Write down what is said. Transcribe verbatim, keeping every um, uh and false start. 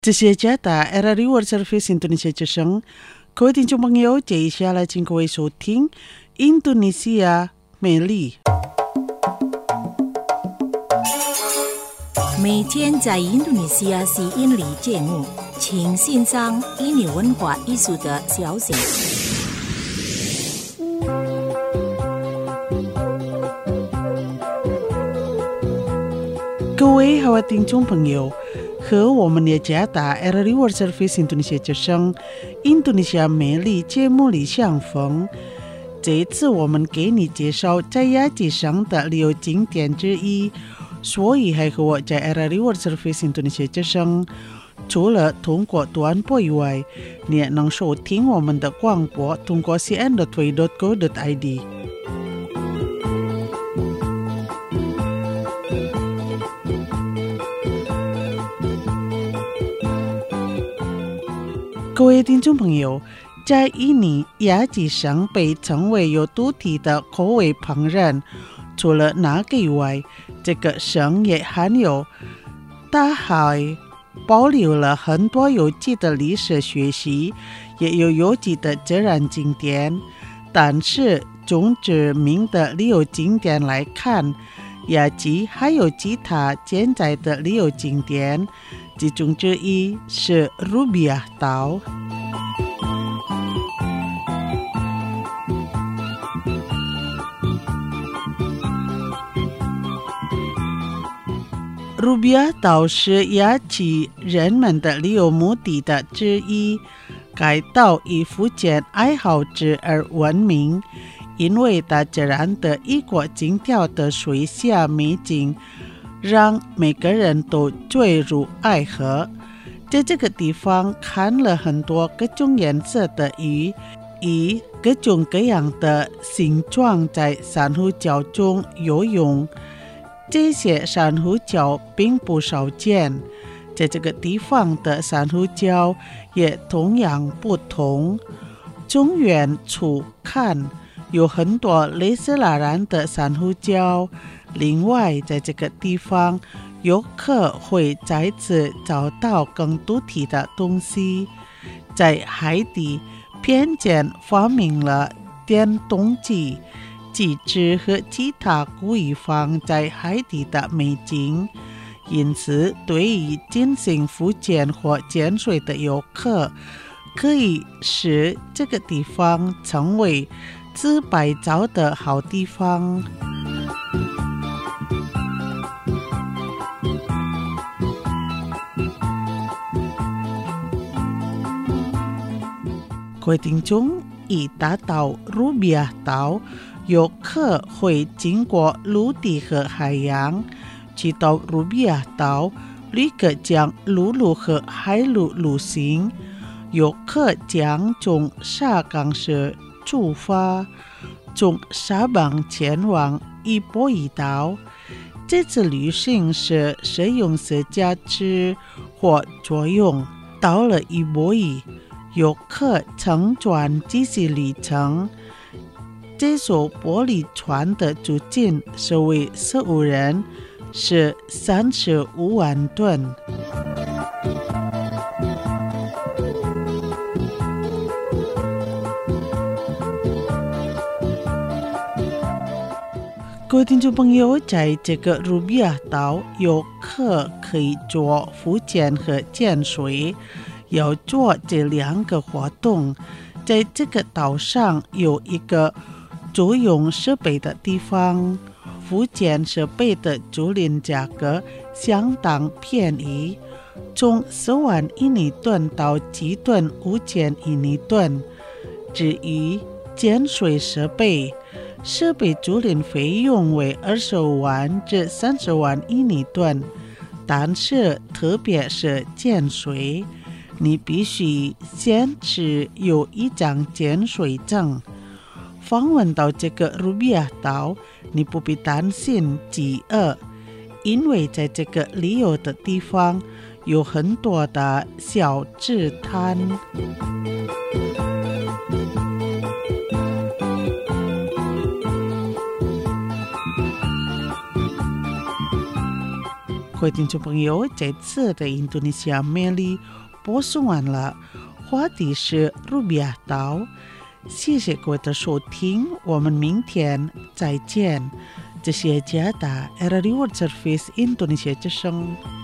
这些加达 R R U World Service Indonesia 之声，各位听众朋友，接下来请各位收听印度尼西亚美丽。 每天在印度尼西亚吸引力节目，请欣赏印尼文化艺术的消息。 各位好，听众朋友，和我们的加达 R R U World Service Indonesia 之声印度尼西亚美丽节目里相逢。这一次我们给你介绍在亚吉省的旅游景点之一，所以还和我在 R R U World Service Indonesia 之声，除了通过短波以外，你也能收听我们的广播，通过 c n dot v dot co dot i d。各位听众朋友，在印尼亚吉省被称为有独特的口味烹饪，除了那个以外，这个省也含有大海，保留了很多有机的历史学习，也有有机的自然景点。但是从知名的旅游景点来看，亚吉还有其他健在的旅游景点，其中之一是鲁比亚岛。鲁比亚岛是亚吉人们的旅游目的地之一，该岛以福建爱好者而闻名，因为大自然的异国情调的水下美景，让每个人都坠入爱河。在这个地方看了很多各种颜色的鱼，以各种各样的形状在珊瑚礁中游泳。这些珊瑚礁并不少见，在这个地方的珊瑚礁也同样不同。从远处看，有很多类似蜡染的珊瑚礁。另外，在这个地方，游客会再次找到更独特的东西。在海底，偏见发明了电动机，机制和其他故意放在海底的美景，因此对于进行浮潜或潜水的游客，可以使这个地方成为自拍照的好地方。各位听众，一达到鲁比亚岛，游客会经过陆地和海洋，去到鲁比亚岛，旅客将陆路和海路旅行。游客将从沙港市出发，从沙邦前往伊波伊岛。这次旅行是使用私家车或坐泳到了伊波伊，游客乘船继续旅程。这艘玻璃船的租金是为十五人，是三十五万吨。各位听众朋友，在这个鲁比亚岛，游客可以做浮潜和潜水。要做这两个活动，在这个岛上有一个租用设备的地方，浮潜设备的租赁价格相当便宜，从十万印尼盾到几吨五千印尼盾。至于潜水设备，设备租赁费用为二十五万至三十万印尼盾，但是特别是潜水，你必须先持有一张潜水证。访问到这个鲁比亚岛，你不必担心饥饿，因为在这个旅游的地方有很多的小吃摊。各各位听众朋友，这次的印度尼西亚魅力播送完了，话题是卢比亚岛。谢谢各位的收听，我们明天再见。这是加拿大 R R I World Service 印度尼西亚之声。